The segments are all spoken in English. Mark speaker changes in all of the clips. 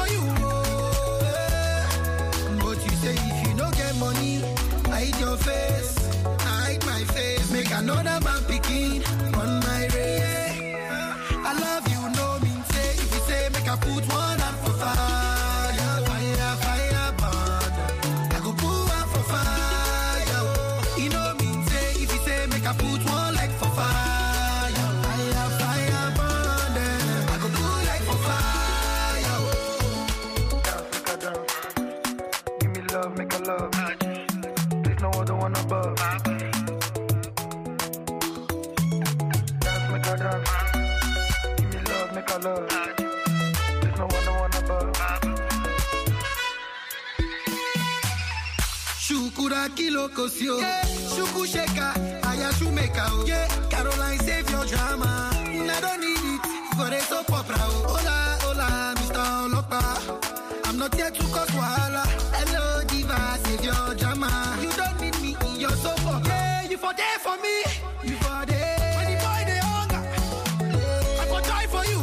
Speaker 1: you, but you say if you no get money, I hide your face, I hide my face. Make another man picking on my race. I love you, no mean say. If you say make I put one hand for fire, fire, fire, burn. I go put one for fire. You know mean say. If you say make I put one leg for fire, fire, fire, burn. I go put leg for fire. Dance, make a dance. Give me love, make a love. There's no other one above. Dance, make a dance. Give me love, make a love. There's no one above. Shukura kilo kosio, shuku sheka, aya shumeka o. Caroline save your drama, I don't need it for a soap opera. Hola, hola, Mr. Olopa, I'm not here to cause wahala. Hello diva, save your drama. You don't need me in your soap opera. You for there for me, you for there. When the boy they hunger, I for try for you.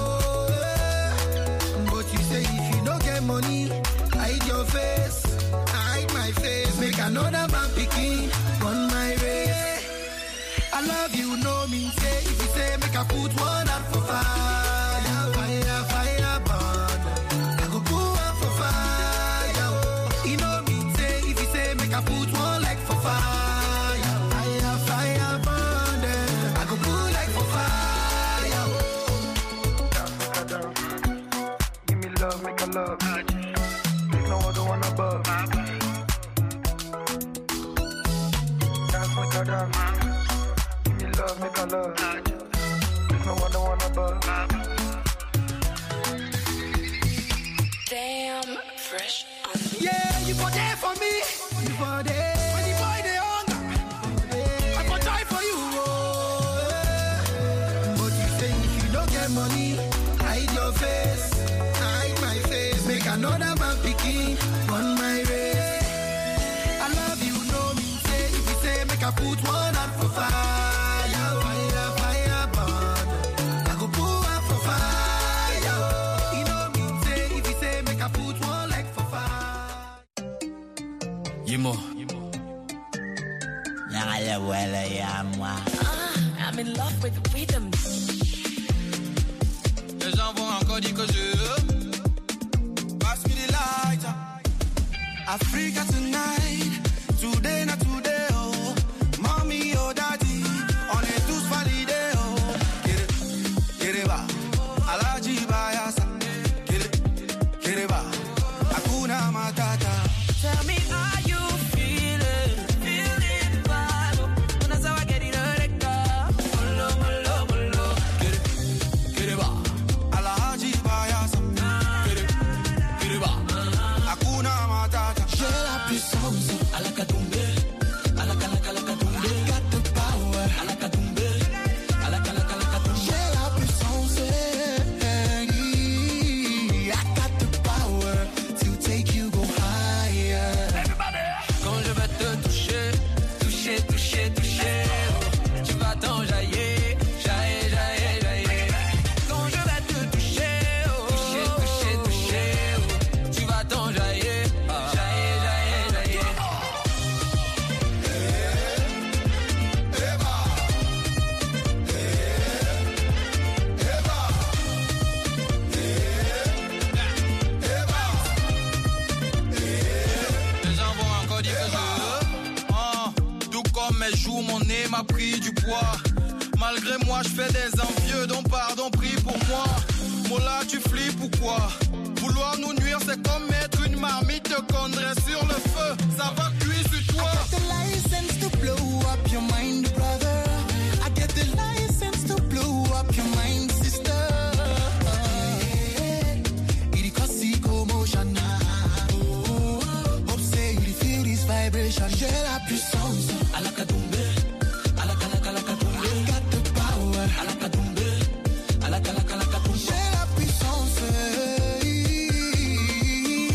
Speaker 1: But you say if you don't get money, hide your face, I hide my face. Make another man picking on my race. I love you, no mean say. If you say make I put one hand for fire, fire, fire, burn. I go put one for fire. You know mean say. If you say make I put one leg for fire, fire, fire, burn. I go put leg for fire. Dance, make a dance. Give me love, make a love. There's no other one above. Dance, make a dance. Give me love, make a love. There's no other one above.
Speaker 2: Damn, fresh on the
Speaker 1: Yeah, you for there for me. You for there. When the boy they hunger, I for try for you. But you say if you don't get money, hide your face, hide my face. Make another man picking on my race. I love you, no mean say. If you say make I put one hand for fire, fire, fire, burn. I go put one for fire. You know mean say. If you say make I put one leg for fire.
Speaker 3: Yimo.
Speaker 2: I'm in love with rhythm.
Speaker 3: Les gens vont encore dire que je pass me the lighter.
Speaker 1: Africa tonight, today not today, oh. Mommy, oh daddy, on est tous validés, oh. Get it ba, Alaji Bayasa. Get it ba, Hakuna Matata.
Speaker 2: Tell me how you feeling vibe. When I saw I get it molo, molo, molo.
Speaker 3: Get it ba,
Speaker 1: Alaji Bayasa.
Speaker 3: get it ba.
Speaker 1: Hakuna Matata.
Speaker 3: J'ai la puissance, à la katumbe, à la katumbe.
Speaker 1: I got the power.
Speaker 3: À la katumbe, à la katumbe.
Speaker 1: J'ai la puissance, I got the power to take you go higher.
Speaker 3: Quand je vais te toucher, toucher, toucher, toucher, oh, tu vas t'enjailler, jaillir, jaillir, jaillir. Quand je vais te toucher, oh, toucher, toucher, toucher, oh, tu vas t'enjailler, jaillir, jaillir, jaillir. Les gens vont encore dire que tout comme mes joues, mon nez m'a pris du poids. Malgré moi, je fais des envieux, donc pardon, prie pour moi. Mola, tu flippes ou quoi? Vouloir nous nuire, c'est comme mettre une marmite de condré sur le feu. Ça va cuire sur toi.
Speaker 1: The license to blow up your mind, brother. I get the license to blow up your mind, sister. It cause commotion. Hope say you feel this vibration. J'ai la puissance.
Speaker 3: À la katumbe, à la katumbe.
Speaker 1: I got the power.
Speaker 3: À la katumbe, à la katumbe.
Speaker 1: J'ai la puissance.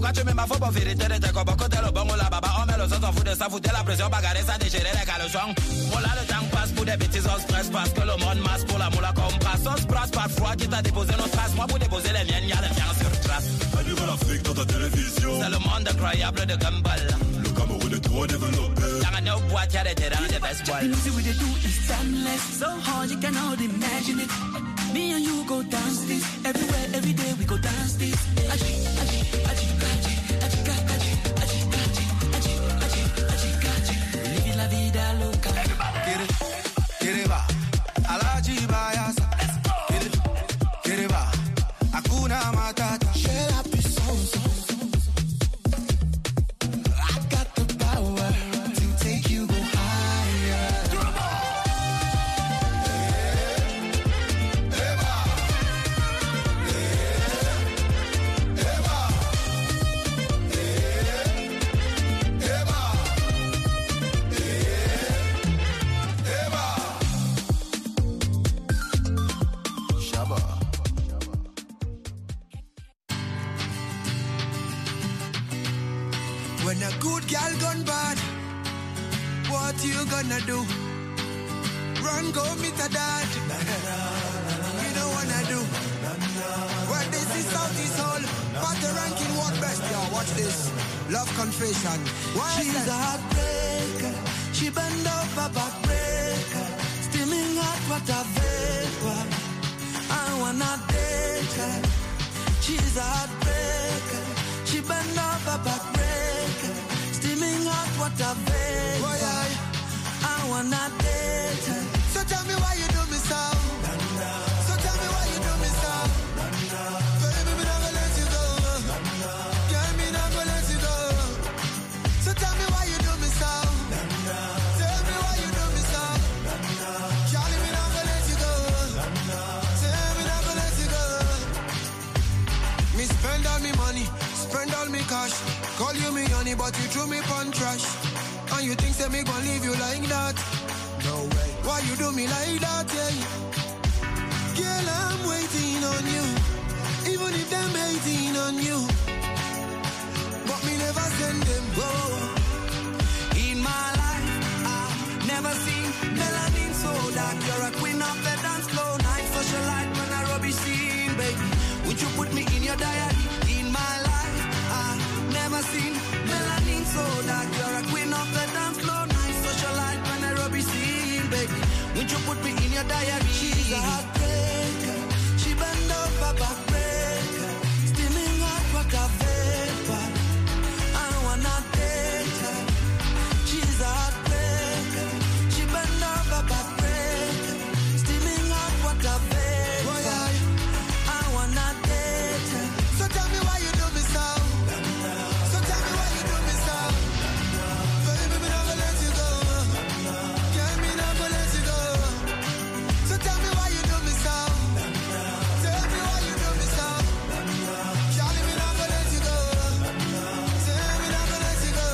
Speaker 4: tu mets ma faute pour vérité de tes copains. Côté le bon ou la baba, on met le sang, s'en fout de ça, foutait la pression, bagarrer ça, déchirer les caleçons. Bon là, le temps passe pour des bêtises, on se presse parce que le monde masse pour la moula comme passe. On se brasse par froid qui t'a déposé nos traces. Moi, pour déposer les miennes, y'a les miens sur trace.
Speaker 5: Un nouvel Afrique dans ta télévision.
Speaker 4: C'est le monde incroyable de Gumball.
Speaker 5: Le Cameroun est trop développé.
Speaker 4: Dans un autre boîte, y'a des terrains, des best boys.
Speaker 2: The music we do is timeless, so hard you cannot imagine it. Me and you go dance this everywhere, every day we go dance this. Living la vida loca.
Speaker 1: Get it va, Alaji Bayasa. Get it va, Hakuna Matata. J'ai la puissance. I got the power to take you go higher. When a good girl gone bad, what you gonna do? Run, go meet a dad. You don't wanna do. When this is Southeast Hall, but the ranking what best? Yo, watch this. Love confession. Why she's a heartbreaker. She bend over backbreaker. Steaming hot water vapor. I wanna date her. She's a heartbreaker. She bend over backbreaker. Steaming hot water vapor. I wanna date her. So tell me why you do me so. So tell me why you do me so. Baby, me not gonna let you go. Girl, me not gonna let you go. So tell me why you do me so. Tell me why you do me so. Charlie, me not gonna let you go. Tell me not gonna let you go. Me spend all me money, spend all me cash. Call you me honey, but you threw me pon trash. And you think say me gon' leave you like that? No way. Why you do me like that, yeah? Girl, I'm waiting on you. Even if them hating on you. But me never send them go. In my life, I've never seen melanin so dark. You're a queen of the dance floor. Night socialite when I rubbish scene, baby. Would you put me in your diary? In my life, I've never seen melanin so dark. You're a queen of the dance floor. Night socialite when I rubbish scene, baby. Would you put me in your diary? She's a heartbreaker. She bend over backbreaker. Steaming hot water vapor. I wanna date her. She's a heartbreaker. She bend over backbreaker. Steaming hot water vapor. I wanna date her. So tell me why you do me so. So tell me why you do me so. Baby, me not gonna let you go. Girl, me not gonna let you go. So tell me why you do me so. Tell me why you do me so. Charlie, me not gonna let you go. Tell me not gonna let you go.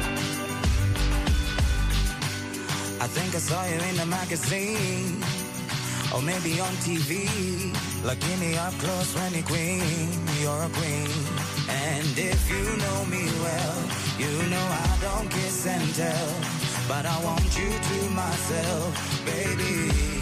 Speaker 4: I think I saw you in the magazine, or maybe on TV. Looking me up close when you're queen, you're a queen. And if you know me well, you know I don't kiss and tell. But I want you to myself, baby.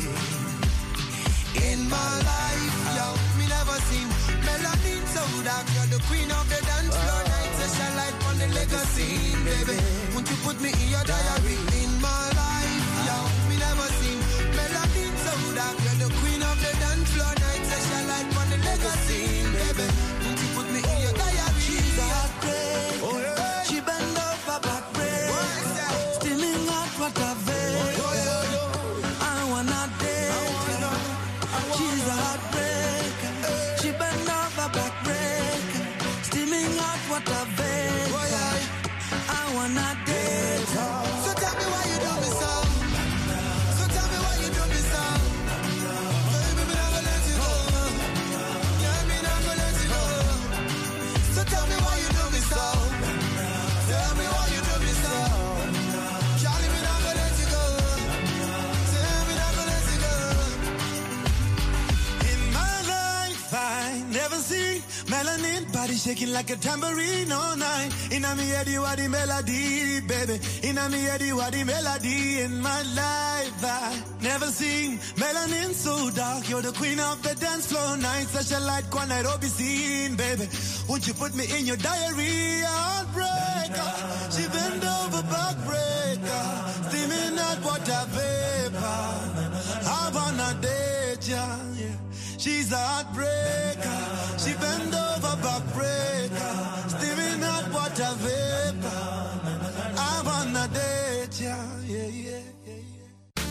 Speaker 1: In my life, yo, me never seen melanin so dark. You're the queen of the dance floor. Night session light on the legacy, baby. Won't you put me in your diary? In my life, yo, me never seen melanin so dark. You're the queen of the dance floor. Night session light on the legacy, baby. Won't you put me in your diary? She's a heartbreaker. She bend over backbreaker. Steaming hot water vapor. I wanna date her. She's a heartbreaker. She bend over backbreaker. Steaming hot water vapor. I wanna date her. So tell me why you do me so. So tell me why you do me so. Baby, me not gonna let you go. Yeah, me not gonna let you go. So tell me why you do me so. Tell me why you do me so. Charlie, me not gonna let you go. Tell me not gonna let you go. In my life, I never see
Speaker 6: Melanin, body shaking like a tambourine all night. Inna me head, you are the melody, baby. Inna me head, you are the melody in my life. I never seen melanin so dark. You're the queen of the dance floor night. Such a light, one night, be seen, baby. Won't you put me in your diary? Heartbreaker, she bend over, backbreaker. Steaming hot water vapor. I wanna date ya, yeah. She's a heartbreaker. She bend over, backbreaker. Steaming hot water vapor. I wanna date ya, yeah, yeah, yeah, yeah.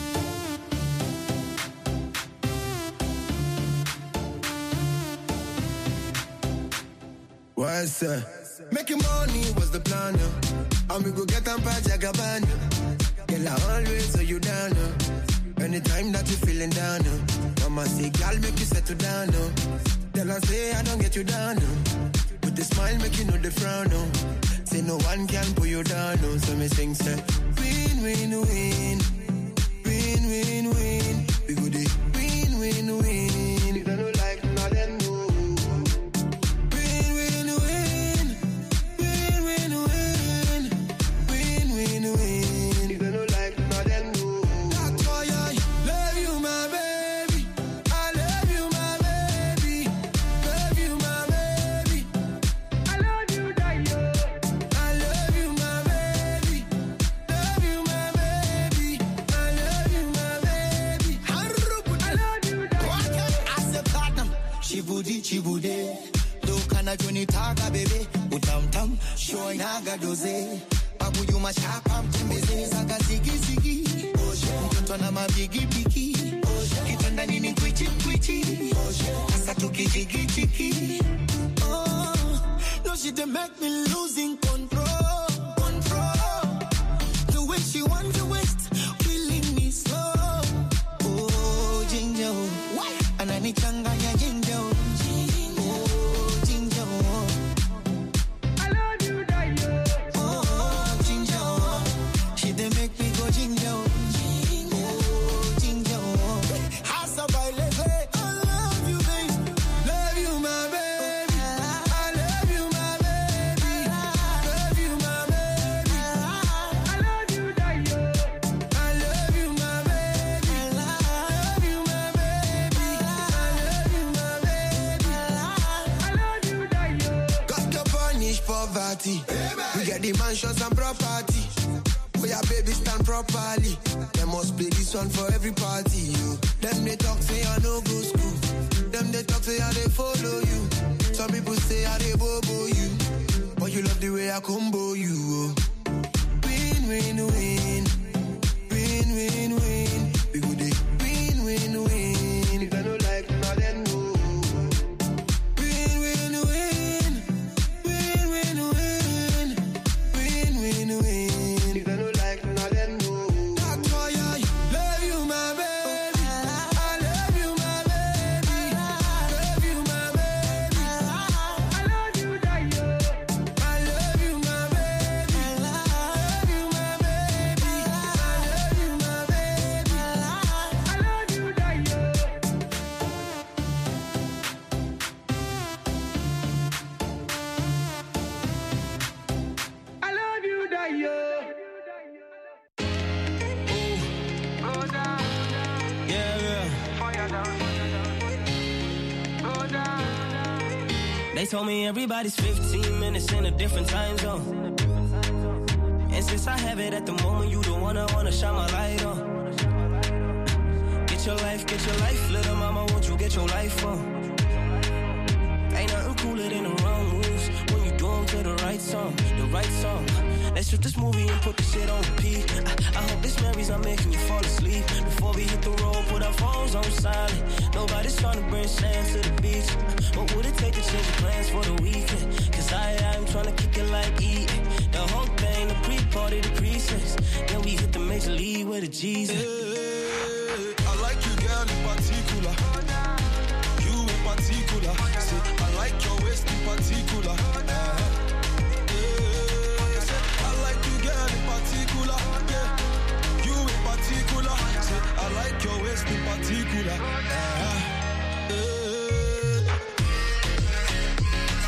Speaker 1: What's up? Making money was the plan, and we go get on by Jagaban. Girl, I always hold you down, anytime that you feeling down, Mama say, girl, make you settle down, Tell her, say, I don't get you down, With the smile, make you know the frown, Say, no one can pull you down, So me sing, say, win, win, win. Win, win, win. We go the win, win, win. You don't like nothing, no. Win, win, win. Win, win, win. Win, win, win. You don't like nothing, no. That's why I love you, my baby. I love you, my baby. Love you, my baby. I love you, Dayo. I love you, my baby. Love you, my baby. I love you, my baby. I love you, Dayo. I said platinum. Chibudi. Do kana joni taga baby. Utam show naga doze. Babu you ma chapa mtembeze. Saga zigi. Mtoto na mabigi. Kitanda nini kwichi. Asa tuki jigi. Oh, no she dey make me losing control. The way she want to waste, killing me slow. Oh, ginger, anani changanya ginger. Oh, ginger, I love you, Dayo. Oh, ginger, she dey make me go ginger. Oh, ginger, hasa baileze. I love you, baby. Love you, my baby. I love you, my baby. Love you, my baby. I love you, Dayo. I love you, my baby. I love you, my baby. I love you, my baby. I love you, Dayo. Got to punish poverty. We get the mansions and property. We are baby stand properly. They must play this one for every party. You. Them they talk say I no go school. Them they talk say I they follow you. Some people say I they bobo you. But you love the way I combo you. Oh. Win, win, win. Win, win, win. We go dey win, win, win. If I don't like nothing, no. Win, win, win. Win, win, win. Win, win, win. If I don't like nothing, no. That's why I love you, my baby. I love you, my baby. Love you, my baby. I love you, Dayo. I love you, my baby. I love you, my baby. I love you, my baby. I love you, Dayo. I love you, Dayo.
Speaker 2: They told me everybody's 15 minutes in a different time zone. And since I have it at the moment, you the one I wanna shine my light on. Get your life, little mama, won't you get your life on? Ain't nothing cooler than the wrong moves when you do them to the right song. Let's shoot this movie and put the shit on repeat. I hope this memories not making you fall asleep. Before we hit the road, put our phones on silent. Nobody's trying to bring sand to the beach. What would it take to change your plans for the weekend? Cause I'm trying to kick it like eating. The whole thing, the pre-party, the pre-sex. Then we hit the major league with the G's.
Speaker 3: I like you, girl, in particular. You in particular. Say, I like your waist in particular. I like you, girl, in particular. Yeah. You in particular. Say, I like your waist in particular.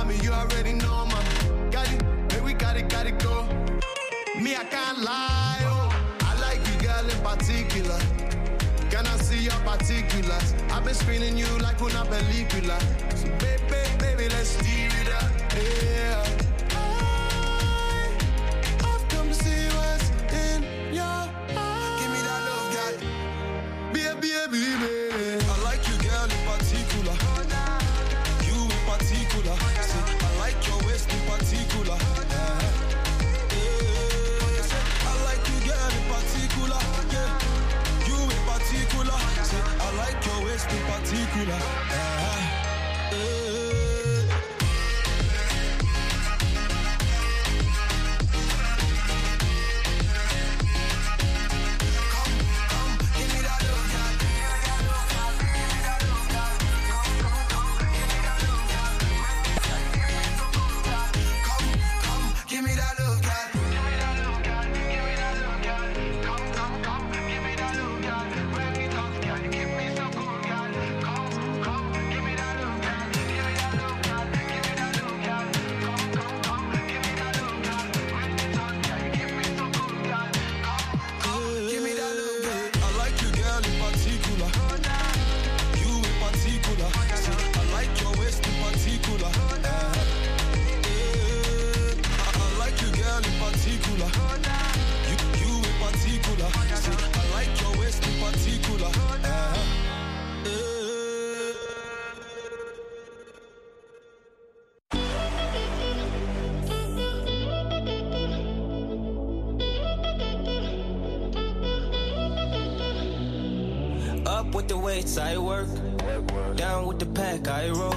Speaker 6: mommy, you already know, mama. Got it, hey, we got it go. Me, I can't lie, oh. I like you, girl, in particular. Can I see your particulars? I've been screening you like una película. So baby, let's steer it up, yeah. I've come to see what's in your eyes. Give me that love, girl. Baby. I like you, girl, in particular. You in particular. See, I like your waist in particular. I like you, girl, in particular. Yeah. You in particular. See, I like your waist in particular.
Speaker 2: I work, down with the pack, I roll.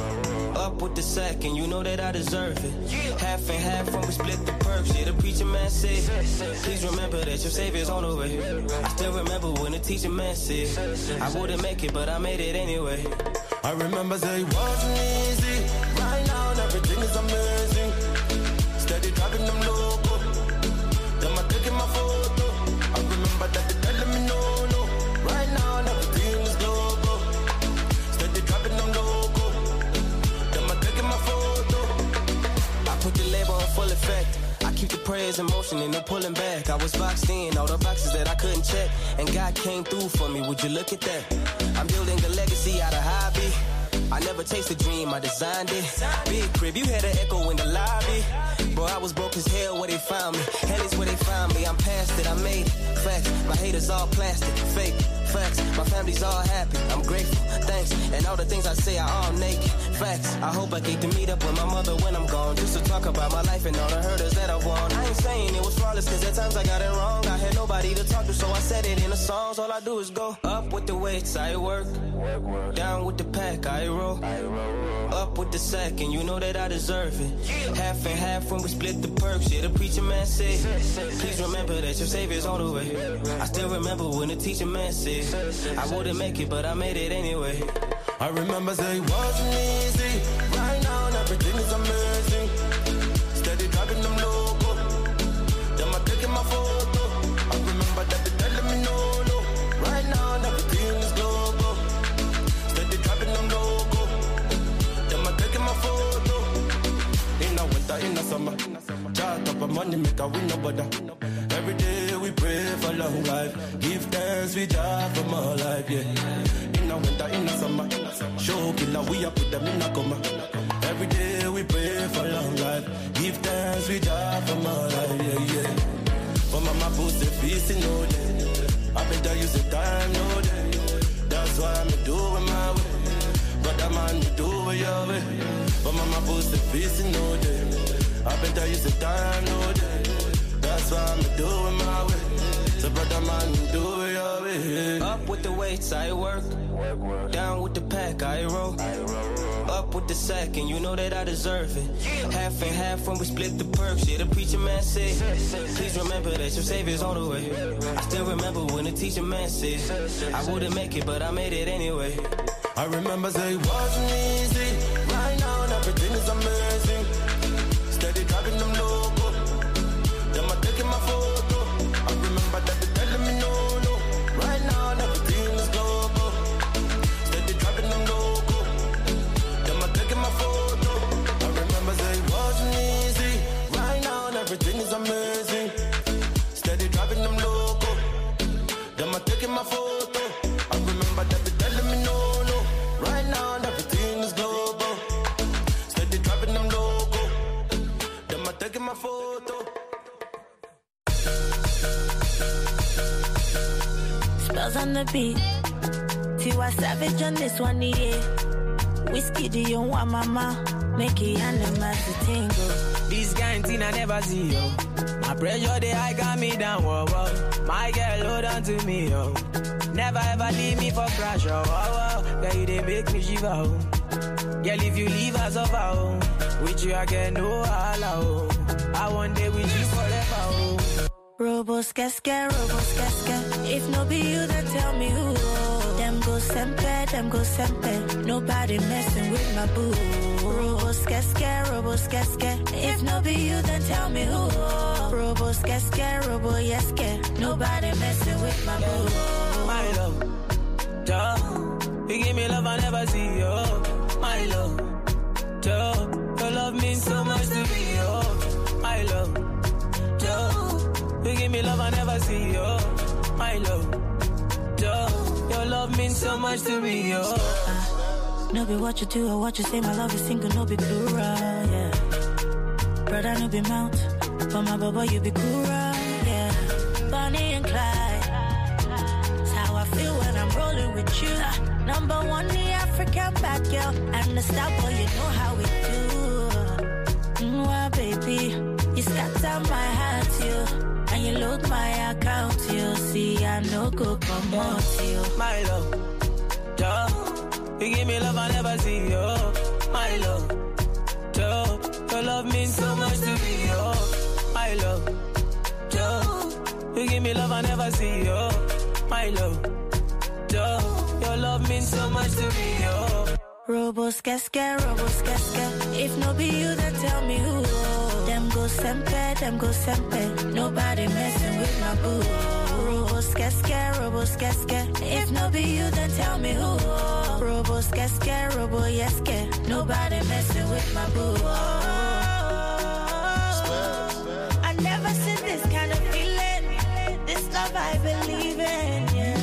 Speaker 2: Up with the sack, and you know that I deserve it. Half and half when we split the perks. Yeah, the preacher man said, please remember that your savior's on the way. I still remember when the teacher man said, I wouldn't make it, but I made it anyway.
Speaker 6: I remember say it wasn't easy. Right now, everything is amazing. Steady driving them local. Them I taking my photo. I remember that they telling me no. Right now, everything is global. Steady dropping them local. Them I taking my photo.
Speaker 2: I put the label on full effect. I keep the prayers in motion and no pulling back. I was boxed in, all the boxes that I couldn't check. And God came through for me, would you look at that? I'm building a legacy out of hobby. I never chased a dream, I designed it. Big crib, you had an echo in the lobby. Bro, I was broke as hell where they found me. Hell is where they found me, I'm past it, I made it. Facts, my haters all plastic, fake. Facts, my family's all happy, I'm grateful, thanks. And all the things I say are all naked. Facts, I hope I get to meet up with my mother when I'm gone. Just to talk about my life and all the hurdles that I've won. I ain't saying it was flawless, cause at times I got it wrong. I had nobody to talk to, so I said it in the songs. All I do is go up with the weights, I work. Down with the pack, I roll. Up with the sack, and you know that I deserve it. Half and half when we split the perks. Yeah, the preacher man said, please remember that your savior's on the way. I still remember when the teacher man said, I wouldn't make it, but I made it anyway.
Speaker 6: I remember say it wasn't easy. Right now, everything is amazing. Steady driving them local. Them I taking my photo. I remember that they telling me no. Right now, everything is global. Steady driving them local. Them I taking my photo. In the winter, in the summer. Chart up a money, make a win no bother. Every day we pray for long life. Give thanks, we die for more life, yeah. In the winter, in the summer. Show killer, we up with them in a coma. Every day we pray for long life. Give thanks, we die for more life, yeah. For mama put the peace in no day. I better use the time, no day. That's why I'm doing my way. Brother man, you do it your way. For mama put the peace in no day. I better use the time, no day. That's why I'm doing my way. So brother man, do it your way.
Speaker 2: Up with the weights, I work. Down with the pack, I roll. Up with the sack, and you know that I deserve it. Half and half when we split the perks. Yeah, the preacher man said, please remember that your savior's on the way. I still remember when the teacher man said, I wouldn't make it, but I made it anyway.
Speaker 6: I remember say it wasn't easy. Right now, everything is amazing. Steady driving them local. Them I taking my photo. I remember that they telling me no. Right now, everything is global. Steady driving them local. Them I taking my photo. I
Speaker 7: girls on the beat. Tiwa Savage on this one, yeah. Whiskey, do you want mama? Make it animals to tingle.
Speaker 2: This kind thing I never see, yo. My pressure, the high got me down, whoa, whoa. My girl, hold on to me, yo. Never ever leave me for crash, oh, oh, oh. Girl, you they make me shiver, oh. Girl, if you leave us over, oh. With you, I get no holla, oh. I one day with you forever, oh.
Speaker 7: Robos, casca. If no be you, then tell me who. Them go sempe. Nobody messing with my boo. Robos, casca. If no be you, then tell me who. Robos, casca. Nobody messing with my boo.
Speaker 2: My love, duh. You give me love I never see, yo. My love, duh. Your love means so much to me, yo. My love, duh. You give me love I never see, yo. My love, duh. Your love means so much to me, yo.
Speaker 7: No be what you do or what you say, my love is single, no be plural, yeah. Brother, no be mount, but my baba, you be cool, yeah. Bonnie and Clyde, that's how I feel when I'm rolling with you. Number one, the African bad girl, and the star boy, you know how we do. Well, baby, you scatter my heart, you. And you load my account, you see, I no go come out, you.
Speaker 2: My love, duh. You give me love I never see, yo. My love, duh. Your love means so much to me, yo. My love, duh. You give me love I never see, yo. My love, duh. Your love means so much to me, yo.
Speaker 7: Robos, casca. If no be you, then tell me who. Them go sempe. Nobody messing with my boo. Robos, casca. If no be you, then tell me who. Robos, casca. Nobody messing with my boo. I never seen this kind of feeling. This love I believe in, yeah.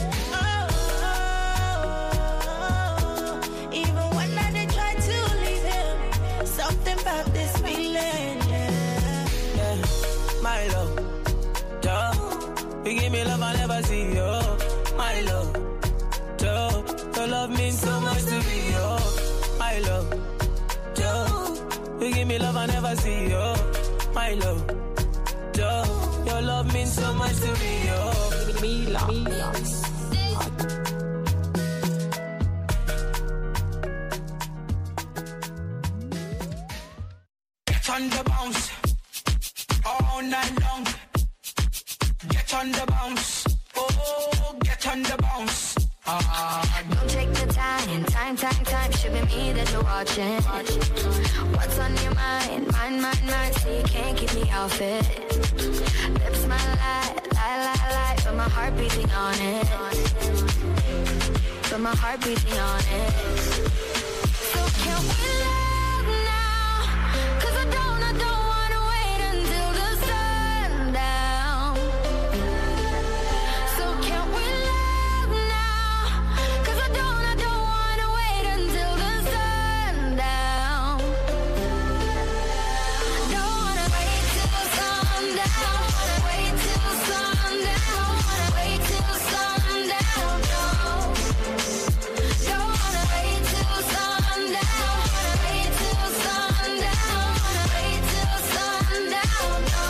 Speaker 7: About this feeling, yeah.
Speaker 2: My love, duh. You give me love I never see, yo. My love, duh. Your love means so much to me, yo. My love, duh. You give me love I never see, yo. My love, duh. Your love means so much to me, yo.
Speaker 8: On the bounce, all night long. Get on the bounce, oh, get on the bounce.
Speaker 9: Don't take the time. Should be me that you're watching. What's on your mind? Mine. So you can't keep me off it. Lips my lie, but my heart beating on it. So can we love now? 'Cause I don't wanna wait until the sundown. So can we love now? 'Cause I don't wanna wait until the sundown. Don't wanna wait till sundown. Wait till sundown. Wait till sundown. No. Don't wanna wait till sundown. Wait till sundown. Wait till sundown. No.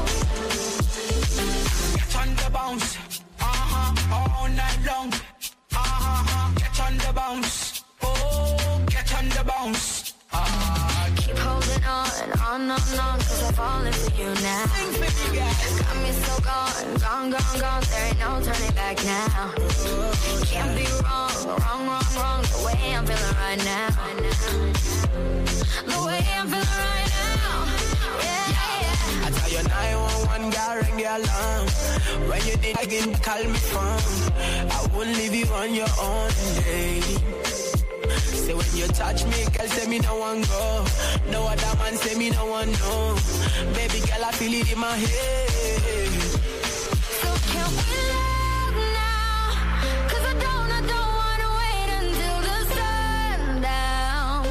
Speaker 8: Get on the bounce, all night long. Get on the bounce, oh, get on the bounce.
Speaker 9: Keep holding on, 'cause I'm falling for you now. Got me so gone, there ain't no turning back now. Can't be wrong, the way I'm feeling right now. The way I'm feeling right now, yeah.
Speaker 2: I tell you 911, girl, ring the alarm. When you did again, call me from. I wouldn't leave you on your own, baby. Say when you touch me, girl, say me no one go. No other man say me no one know. Baby girl, I feel it in my head.
Speaker 9: So can we love now? 'Cause I don't wanna wait until the sundown.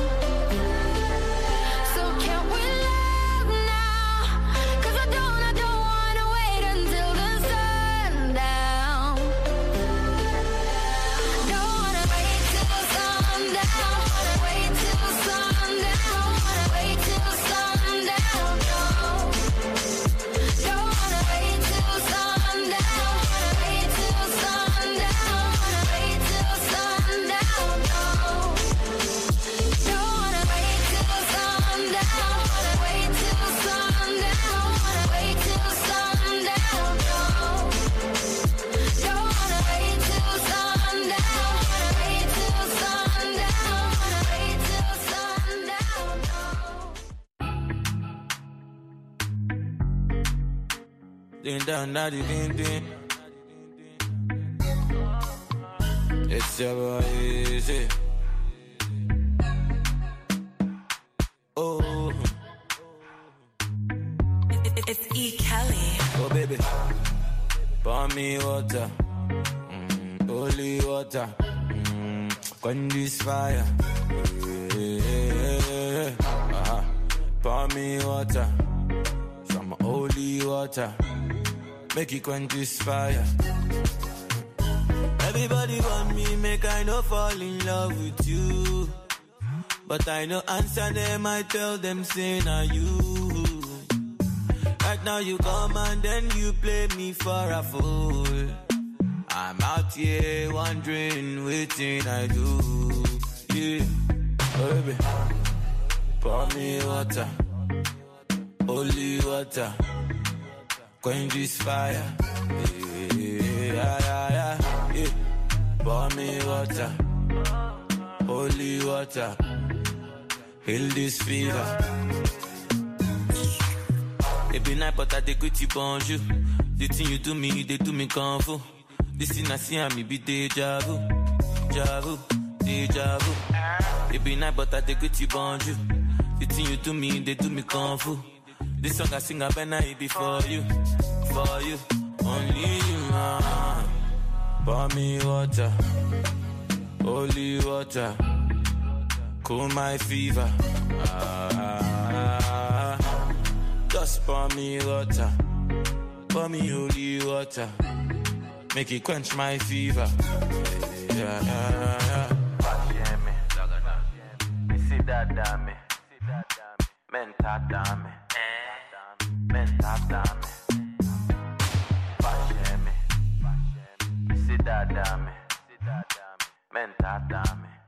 Speaker 9: So can we love now? 'Cause I don't wanna wait until the sundown.
Speaker 10: Ding dong, daddy, ding ding. It's your boy, easy. Oh,
Speaker 7: it's E. Kelly.
Speaker 10: Oh, baby, pour me water, holy water, quench this fire. Pour me water, some holy water, make it quench this fire. Everybody want me, make I no fall in love with you. But I no answer them, I tell them, say na you. Right now you come and then you play me for a fool. I'm out here wondering, waiting I do. Yeah, oh, baby, pour me water, holy water, quench this fire. Yeah. Pour me water, holy water, heal this fever. It be night, but I take with you bonjour. The thing you do me, they do me kung fu. This thing I see and me be deja vu, deja vu. It be night, but I take with you bonjour. The thing you do me, they do me kung fu. This song I sing, I better it be for you, only you, man. Pour me water, holy water, cool my fever. Just pour me water, pour me holy water, make it quench my fever. Yeah. Me see that dame, mental dame, mental dame. See that dame, mental dame.